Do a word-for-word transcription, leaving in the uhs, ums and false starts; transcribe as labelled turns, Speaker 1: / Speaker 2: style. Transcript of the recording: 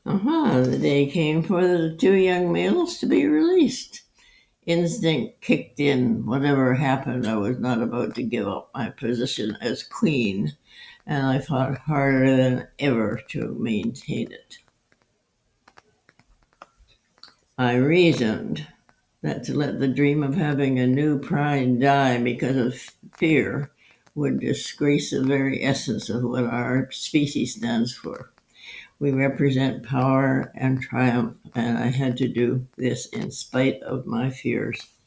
Speaker 1: Aha, the day came for the two young males to be released. Instinct kicked in. Whatever happened, I was not about to give up my position as queen, and I fought harder than ever to maintain it. I reasoned that to let the dream of having a new pride die because of fear would disgrace the very essence of what our species stands for. We represent power and triumph, and I had to do this in spite of my fears.